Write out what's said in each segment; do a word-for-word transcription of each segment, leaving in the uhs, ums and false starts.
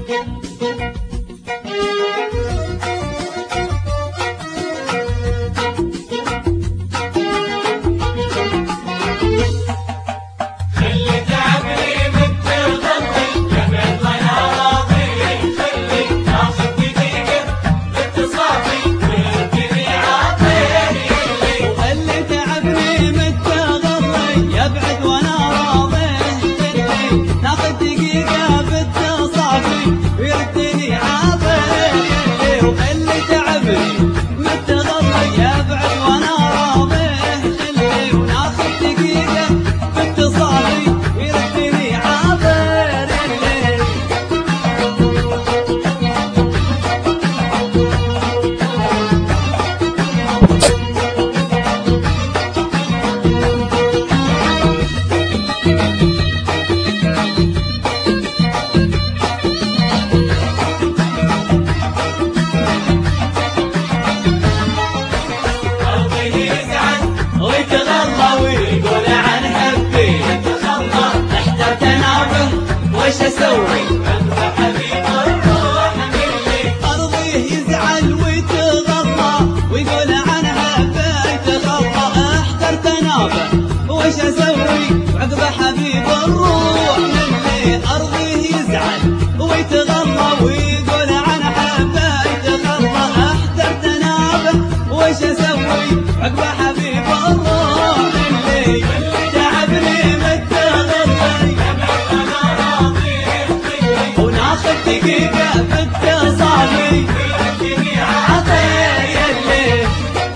وش اسوي حبيب الروح مني ارضيه يزعل ويتغطى ويقول عنها بيتغطى احتر تنابه وش اسوي عقبه حبيب الروح مني ارضيه يزعل ويتغطى ويقول عنها بيتغطى احتر تنابه وش اسوي عقبه حبيب الروح مني تعبني متغطي وناخذ دقيقة باتصالي عطيه يلي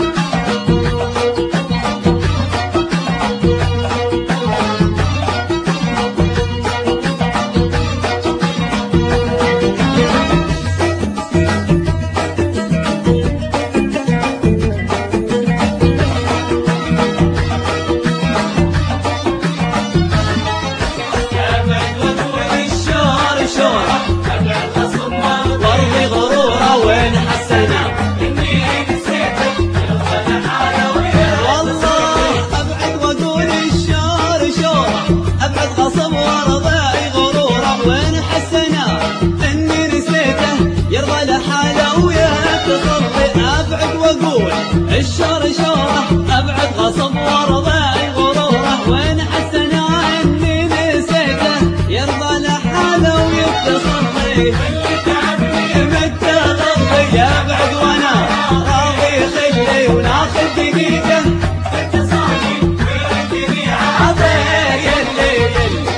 الشور شوره ابعد غصب وارضى غروره وين حسنا اني نسيته يرضى لحاله ويتصل لي متغطي يبعد وانا راضي خلي وناخذ دقيقه اتصالي ويردني عطيه يلي يلي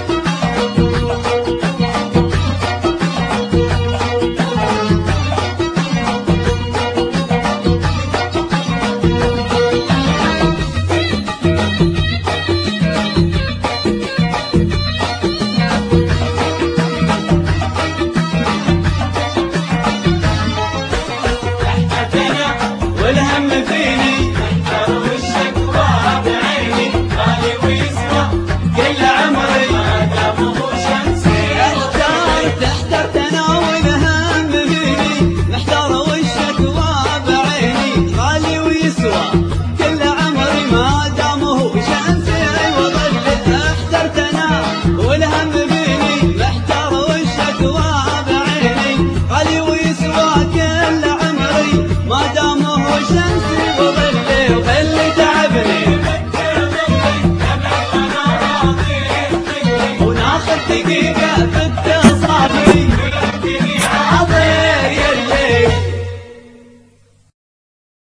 والهم فيني والشكوى بعيني غالي ويسوى كل عمري ما دام هو شمسي احتار تحتار تناول هم فيني محتار والشكوى بعيني غالي ويسوى كل عمري ما دام هو شمسي وظل احتار تناول هم فيني محتار والشكوى بعيني غالي ويسوى كل عمري ما دام شمسي وظلي وخلي تعبني وناخذ دقيقة في التاريخ